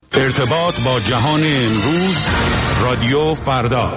ارتباط با جهان امروز، رادیو فردا.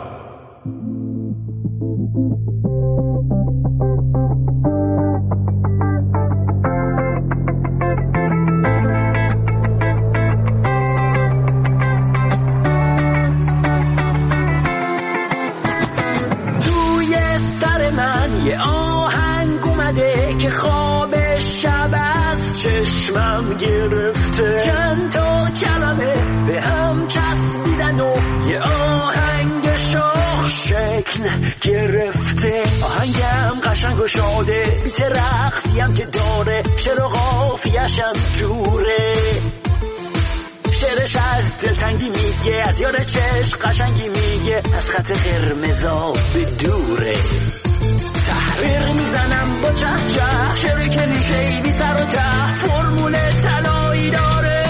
توی سر من یه آهنگ اومده که خواب شب از چشمم گرفته، چند تا کلمه به هم چسبیدن و یه آهنگ شاخ شکل گرفته. آهنگم قشنگ و شاده، بیت رقصیم که داره، شعر و قافیه‌شم جوره. شعرش از دلتنگی میگه، از یار چشم قشنگی میگه، از خط قرمزا به دوره. تحریر میزنم با چه چه، شعر کلیشه‌ای بی سر و ته، فرمول طلایی داره.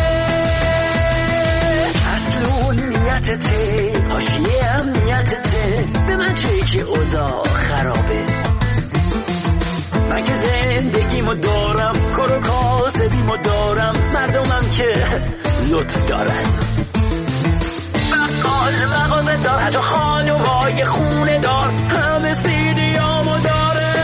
اصل نیتته، حاشیه امنیتته، به من چه که اوضاع خرابه. من که زندگیمو دارم، کار و کاسبیمو دارم، مردمم که لطف دارن. بقال مغازه دار، حتی خانومای خونه دار، همه سیدیامو داره.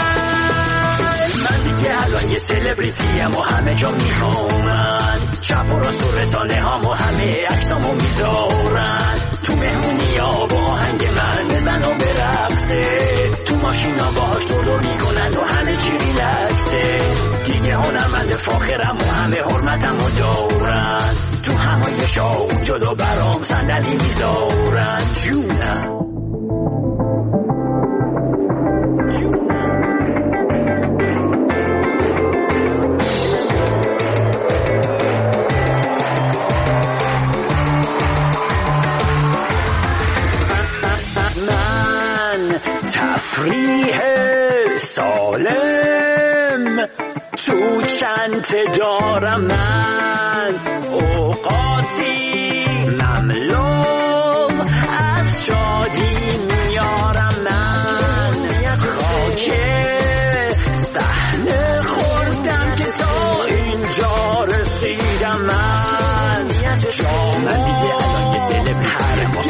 من دیگه الان یه سلبریتیم و همه جا میخوامن، شب و راست و رسانه هامو همه عکسامو میذارن. تو مهمونی ها با آهنگ من بزن و برقصه، تو ماشینا باهاش دور میکنن و همه چی ریلکسه. دیگه هنرمند فاخرم و همه حرمتمو دارن، تو همایشا جدا برام صندلی میذارن. جونم تفریح سالم تو چند دارم، من اوقاتی مملو از شادی میارم. من خاک صحنه خوردم که تا اینجا رسیدم. من دیگه الان یه سلبریتیم،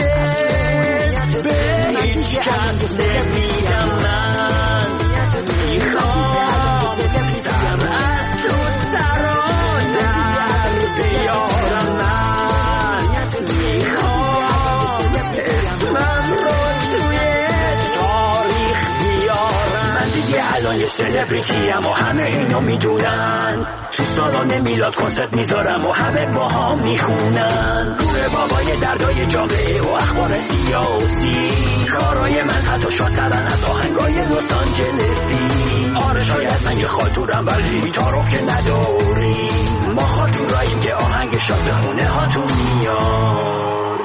به هیچ کس نمیدم. من میخوام سر از تو سرا در بیارم. من میخوام اسمم رو توی تاریخ بیارم. من دیگه الان یه سلبریتیم و همه اینو میدونن، تو سالن میلاد کنسرت میذارم و همه با هم میخونن. گوره بابای دردای جامعه و اخبار سیاسی، کارای من حتی شادترن از آهنگای لس آنجلسی. آره شاید من یه خاطورم ولی تعارف که نداری، ما خاطوراییم که آهنگ شاد به خونه هاتون میاری.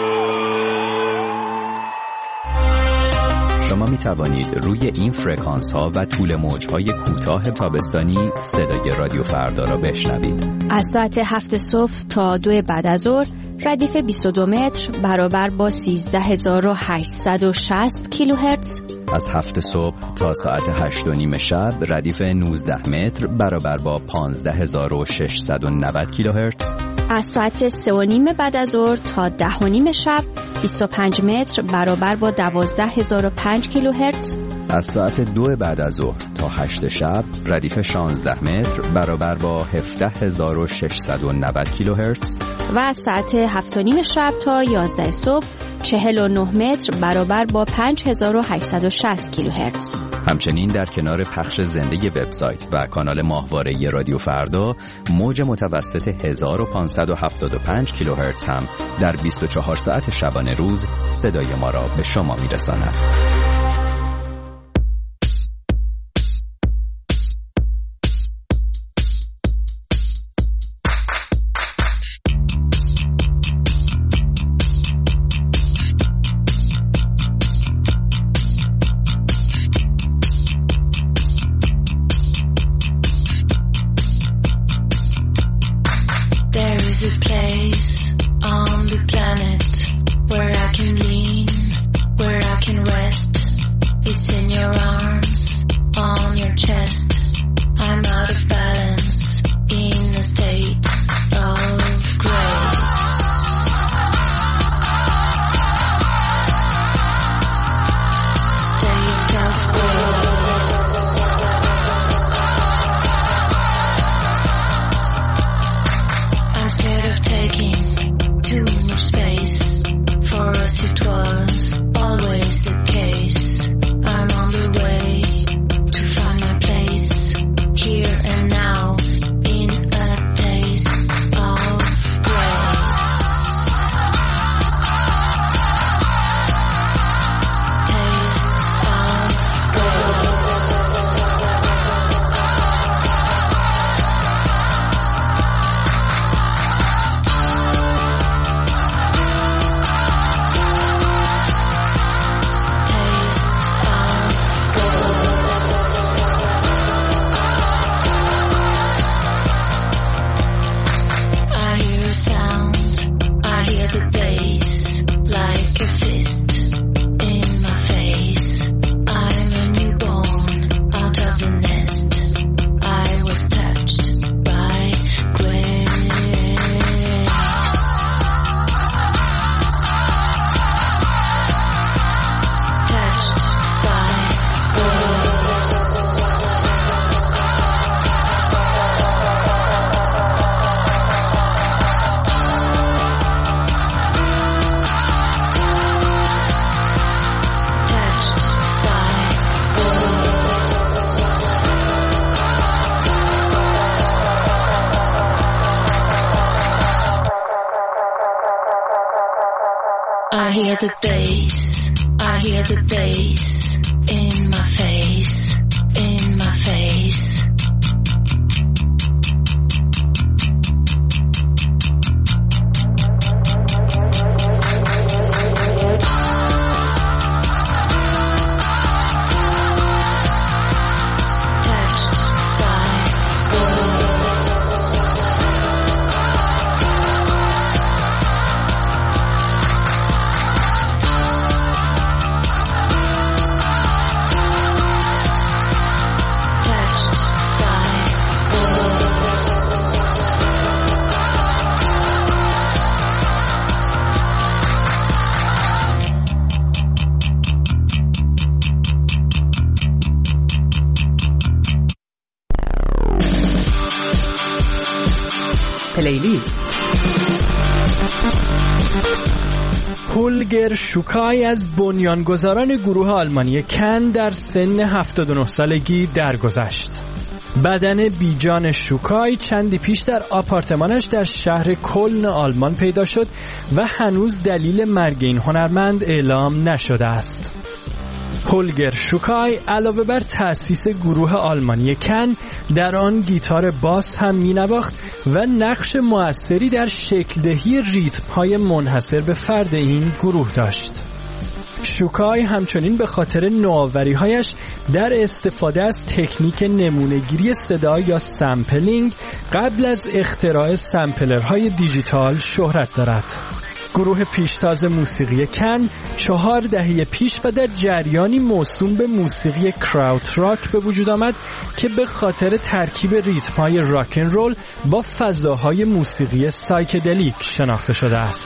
شما می توانید روی این فرکانس ها و طول موج های کوتاه تابستانی صدای رادیو فردا را بشنوید. از ساعت 7 صبح تا 2 بعد از ظهر ردیف 22 متر برابر با 13860 کیلوهرتز. از 7 صبح تا ساعت 8:30 شب ردیف 19 متر برابر با 15690 کیلوهرتز. از ساعت 3:30 بعد از ظهر تا 10:30 شب 25 متر برابر با 12005 کیلوهرتز. از ساعت 2 بعد از ظهر تا 8 شب ردیف 16 متر برابر با 17690 کیلوهرتز. و از ساعت 7:30 شب تا 11 صبح 49 متر برابر با 5860 کیلوهرتز. همچنین در کنار پخش زنده وبسایت و کانال ماهواره رادیو فردا، موج متوسط 1575 کیلوهرتز هم در 24 ساعت شبانه روز صدای ما را به شما میرساند. a place on the planet where I can lean, where I can rest. It's in your arms, on your chest. I'm out of balance, in a state of grace. the sound, I hear the bass like a fist in my face. I'm a newborn out of the nest. I was touched by grace. Touched by I hear the bass, I hear the bass in my face, in my face. پلیلیست. هولگر شوکای از بنیانگذاران گروه آلمانی کن در سن 79 سالگی درگذشت. بدن بیجان شوکای چندی پیش در آپارتمانش در شهر کلن آلمان پیدا شد و هنوز دلیل مرگ این هنرمند اعلام نشده است. هولگر شوکای علاوه بر تأسیس گروه آلمانی کن در آن گیتار باس هم می‌نواخت و نقش مؤثری در شکل‌دهی ریتم‌های منحصر به فرد این گروه داشت. شوکای همچنین به خاطر نوآوری‌هایش در استفاده از تکنیک نمونه‌گیری صدا یا سامپلینگ قبل از اختراع سامپلرهای دیجیتال شهرت دارد. گروه پیشتاز موسیقی کن 4 دهه پیش و در جریانی موسوم به موسیقی کراوت راک به وجود آمد که به خاطر ترکیب ریتم‌های راک ان رول با فضاهای موسیقی سایکدلیک شناخته شده است.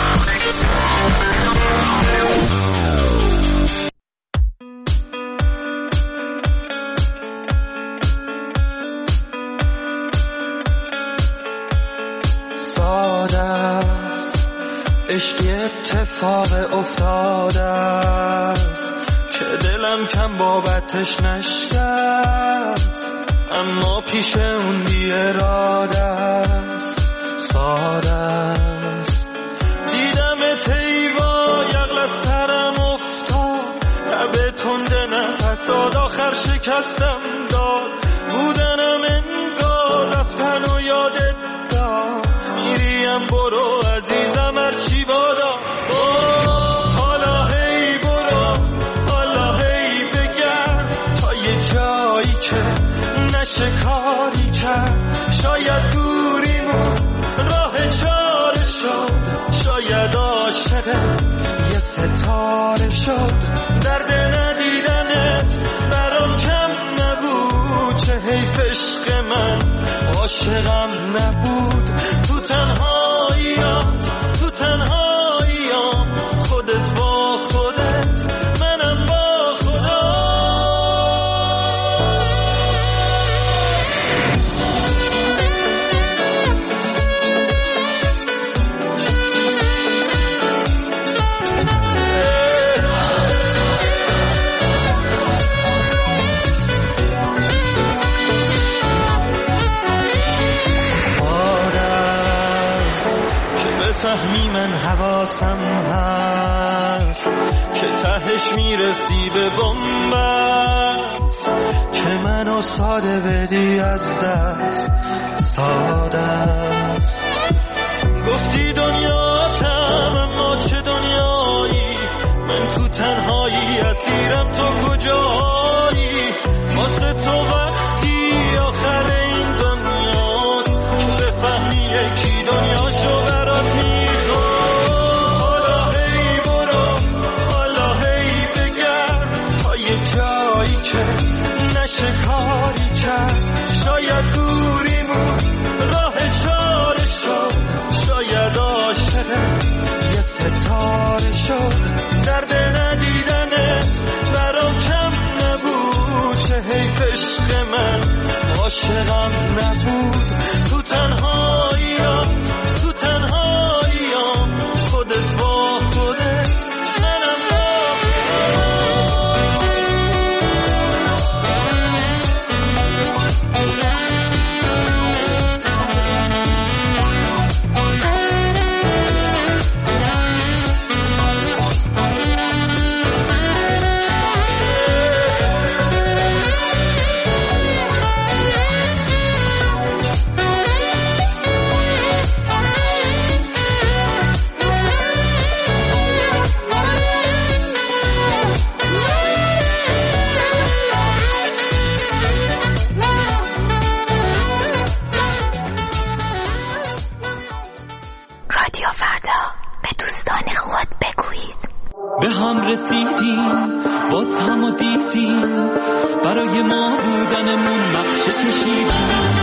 عشقی اتفاق افتاده است که دلم کم بابتش نشکست، اما پیش اون بی اراده است. ساده است دیدم تیوا یغل از سرم افتاد، تب تنده نفس داد آخر شکستم داد. بودنم انگار رفتن و یادت داد، میریم برو عزیزم هرچی بادا. حالا هی برو، حالا هی بگرد تا یه جایی که نشه کاری کرد. شاید دوریمون راه چاره شد، شاید عاشق یه ستاره شد. درد ندیدنت برام کم نبود، چه حیف عشق من عاشقم نبود. تو تنهاییام، تو تنهاییام، خودت با خودت، منم با خدا. فهمی من حواسم هست که تهش میرسی به بنبست، که منو ساده بدی از دست. ساده است گفتی دنیاتم، اما چه دنیایی؟ من تو تنهایی اسیرم، تو کجایی؟ واسه تو وقتی آخر این دنیاست که بفهمی یکی دنیا شد. عاشقم نبود. تو تنهاییم تو تنهاییم خودت با خودت منم با به هم رسیدیم باز هم دیدیم برای ما بودنمون نقشه کشیدیم.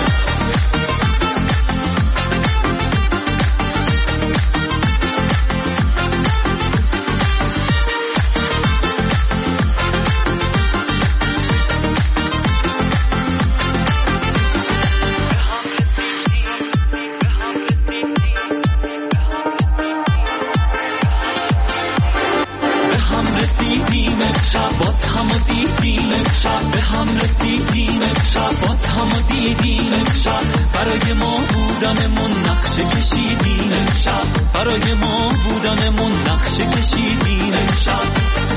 برای ما بودنمون نقشه کشیدیم امشب، برای ما بودنمون نقشه کشیدیم امشب.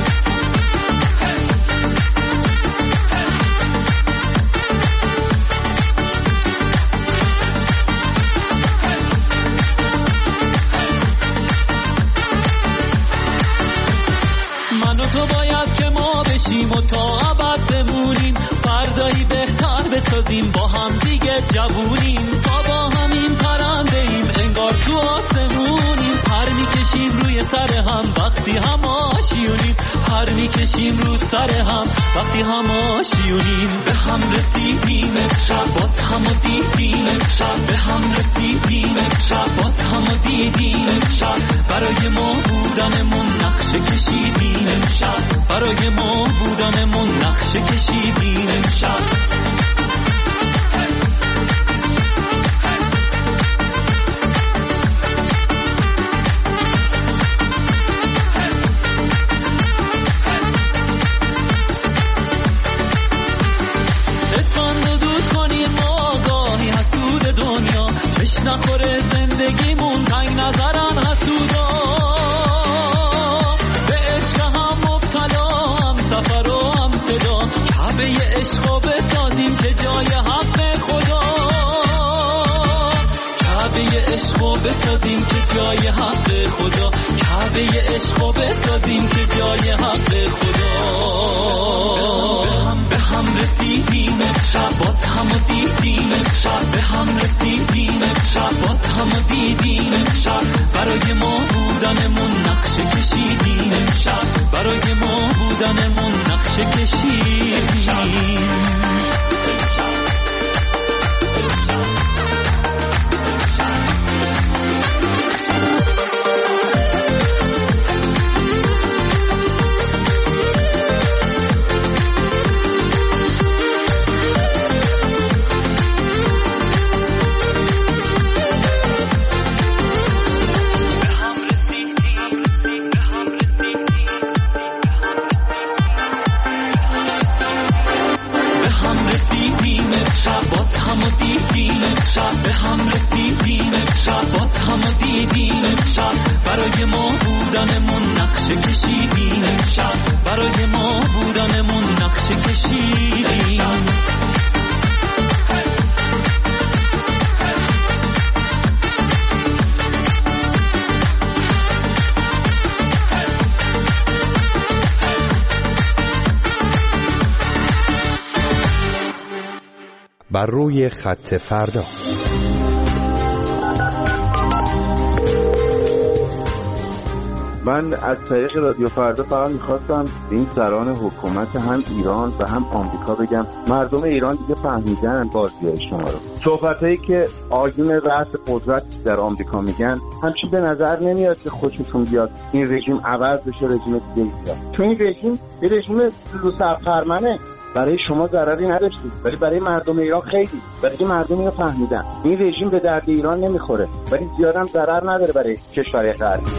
من و تو باید که ما بشیم و تا ابد بمونیم، فردایی بهتر بسازیم با هم دیگه جوونیم، تا با همین پرنده ایم انگار تو آسمونیم، پر میکشیم روی سر هم وقتی هم آشیونیم، پر میکشیم رو سر هم وقتی هم آشیونیم. به هم رسیدیم امشب باز هم دیدیم امشب، به هم رسیدیم امشب باز هم دیدیم امشب. برای ما بودنمون نقشه کشیدیم امشب، برای ما بودنمون نقشه کشیدیم امشب. نخوره زندگیمون تنگ نظرن حسودا، به عشق هم مبتلا هم سفر و هم صدا، کعبه عشقو بسازیم که جای حق خدا، کعبه عشقو بسازیم که جای حق خدا، کعبه عشقو بسازیم که جای حق خدا. به هم رسیدیم امشب باز هم دیدیم امشب، به هم رسیدیم امشب باز هم دیدیم امشب. برای ما بودنمون نقشه کشیدیم امشب، برای ما بودنمون نقشه کشیدیم. برای ما بودنمون نقشه کشیدیم امشب، برای ما بودنمون نقشه کشیدیم. بر روی خط فردا. من از طریق رادیو فردا فقط میخواستم این سران حکومت هم ایران و هم آمریکا بگم مردم ایران دیگه فهمیدن بازیای شما رو. صحبتایی که آیین رأس قدرت در آمریکا میگن همچین به نظر نمیاد که خودشون بیاد این رژیم عوض بشه، رژیم دیگه بیاد. تو این رژیم یه رژیم سرخرمنه، برای شما ضرری نداشتید، ولی برای مردم ایران خیلی، برای مردم اینو فهمیدن این رژیم به درد ایران نمیخوره، ولی زیادم ضرر نداره برای کشور غربی.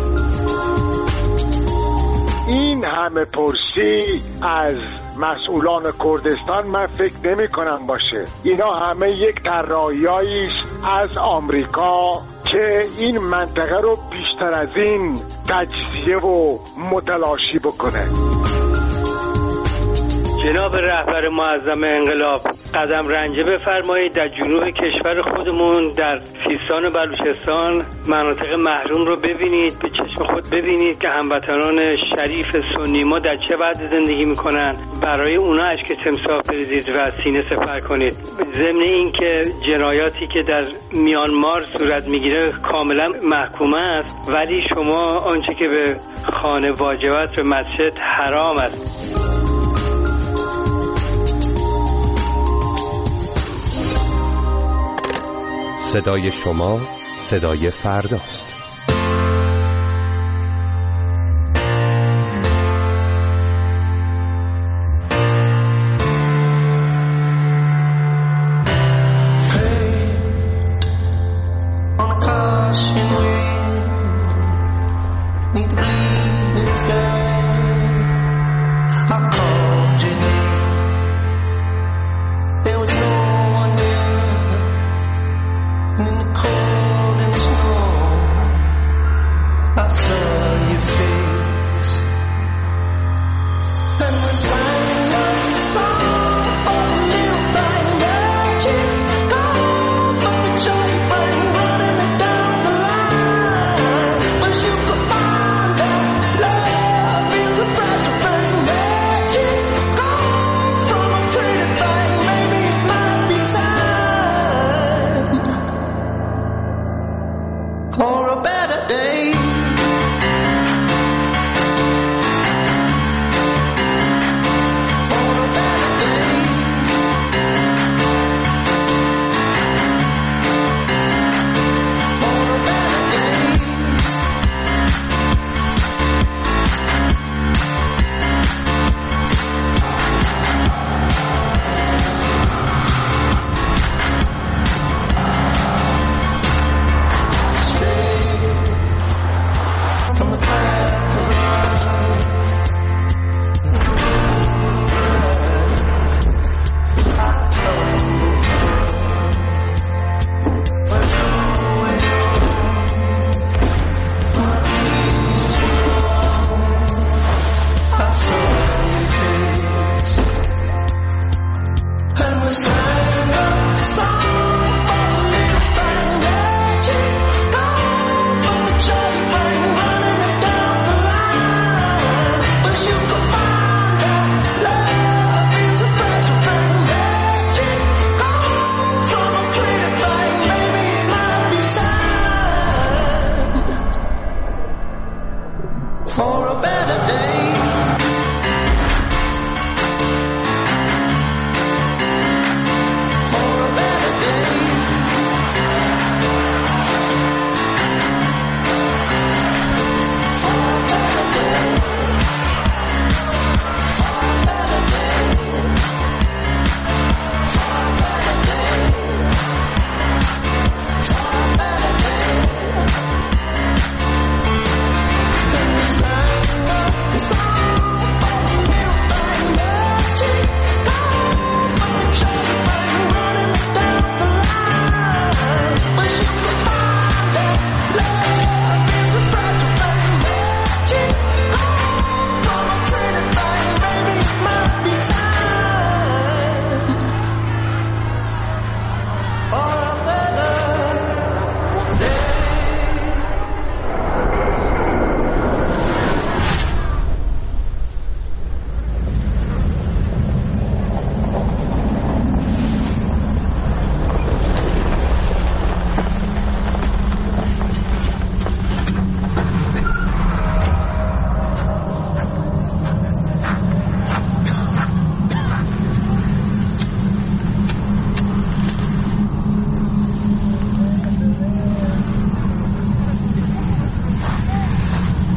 این همه پرسی از مسئولان کردستان من فکر نمی کنم باشه. اینا همه یک طراحی‌ای است از آمریکا که این منطقه رو بیشتر از این تجزیه و متلاشی بکنه. جناب رهبر معظم انقلاب، قدم رنجه بفرمایید در جنوب کشور خودمون در سیستان و بلوچستان مناطق محروم رو ببینید، به چشم خود ببینید که هموطنان شریف سنی ما در چه وضعی زندگی میکنن. برای اونا اشک تمساح بریزید و سینه سپر کنید. ضمن این که جنایاتی که در میانمار صورت میگیره کاملا محکومه است، ولی شما آنچه که به خانه واجبات به مسجد حرام است. صدای شما صدای فرداست.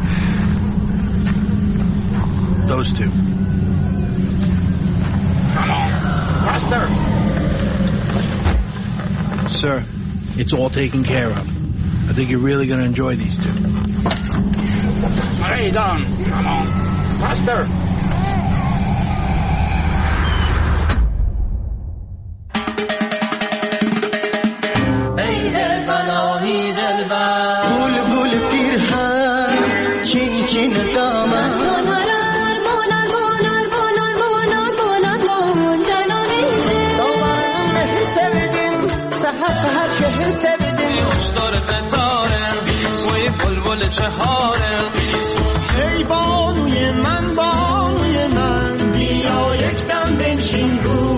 Those two. sir. It's all taken care of. I think you're really going to enjoy these two. Right on. Come on. Faster. ای بانوی من بیا یک دم بنشین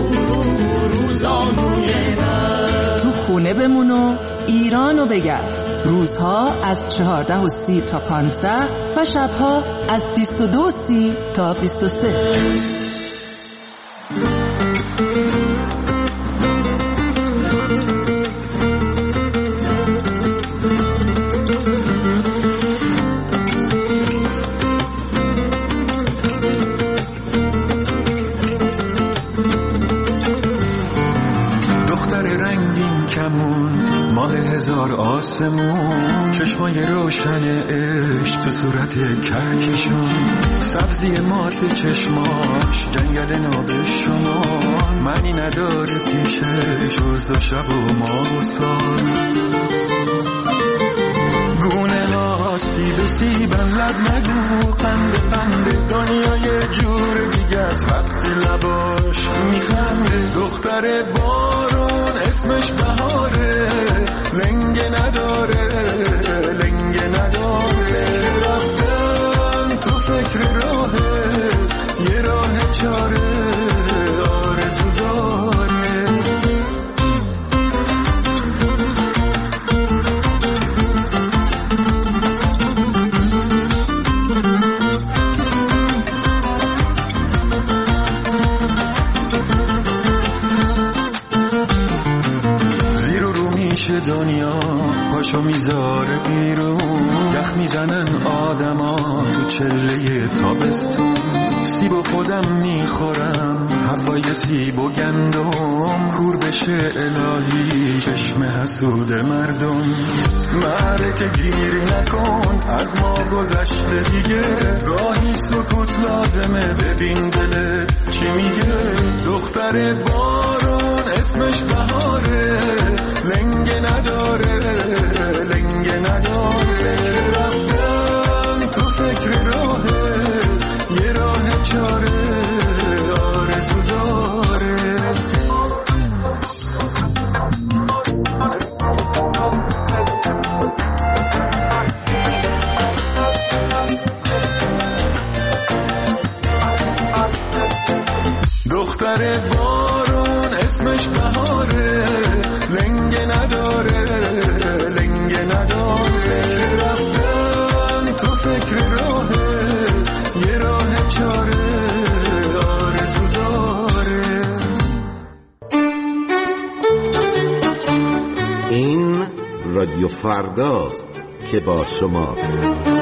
روزانوی من. تو خونه بمون و ایرانو بگرد. روزها از 14:30 تا 15 و شبها از 22:30 تا 23. چشمای روشن عشق تو صورت کهکشون، سبزی مات چشماش جنگل نابشون، معنی نداره پیشش روز و شب و ماه و سال. گونه ها سیب و سیبن لب نگو، قند دنیای جور دیگه از وقتی لباش میخنده. دختر بارون اسمش بهاره، لنگه نداره رفتن تو فکر راهه، یه راه چاره آرزو داره. زیر و رو میشه دنیا، پاشو میذاره بیرون، یخ میزنن آدما تو چله تابستون. سیب و خودم میخورم، هوای سیب و گندم، کور بشه الهی چشم حسود مردم. معرکه گیری نکن، از ما گذشته دیگه، گاهی سکوت لازمه، ببین دلت چی میگه. دختر بارون اسمش بهاره، لنگه نداره رفتن تو فکر راهه، یه راه چاره آرزو داره. دختر بارون اسمش بهاره، لنگه نداره رفتن تو فکر راهه، یه راه چاره آرزو داره. این رادیو فرداست که با شماست.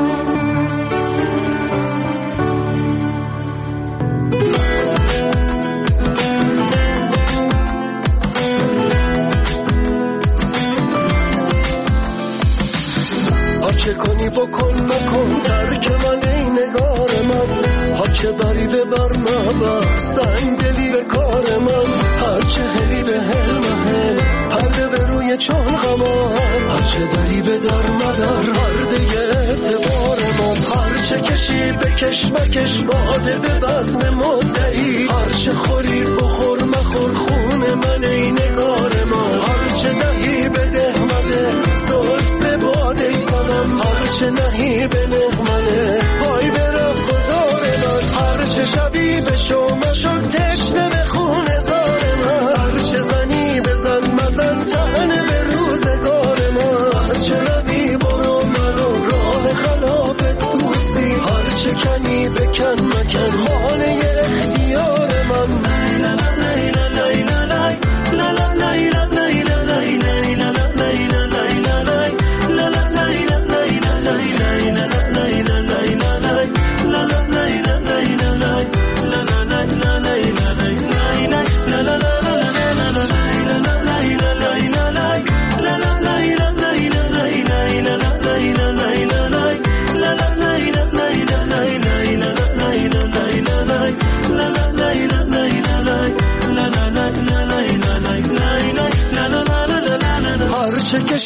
چه کنی بکن مکن ترک من ای نگار من، ها چه بری به بر مبر سنگدلی به کار من، هر چه هلی به هل مهل پرده به روی چون غمان، هر چه دری به در مدر پرده اعتبار من، هر چه کشی بکش مکش باده به بزم مدعی، هر چه خوری بخور مخور خون من ای نگار من، هر چه دهی بده مده زلف باده سنم، هر چه نهی به نغمنه پای برم گذار من، هر چه شبی به شما شد تشنه به خون زار من، هر چه زنی بزن مزن تنه به روزگار من، هر چه روی برو مرو راه خلاف دوستی، هر چه کنی بکن مکن خانه اختیار من.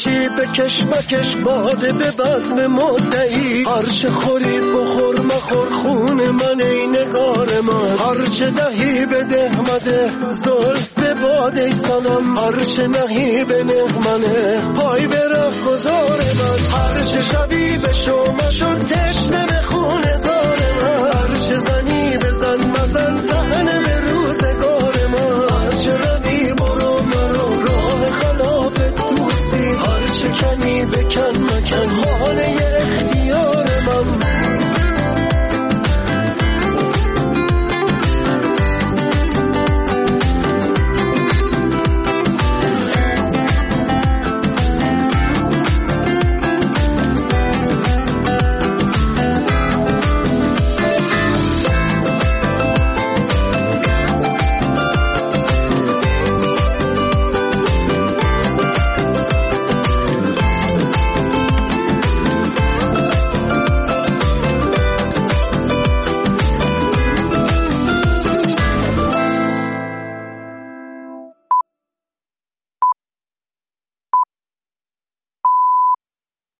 باشی بکش مکش باده به بزم مدعی، هرچه خوری بخور مخور خون من ای نگار من، هرچه دهی بده مده زلف به باده سنم، هرچه نهی به نغمنه پای به رفت گذار من، هرچه شبی به شما شد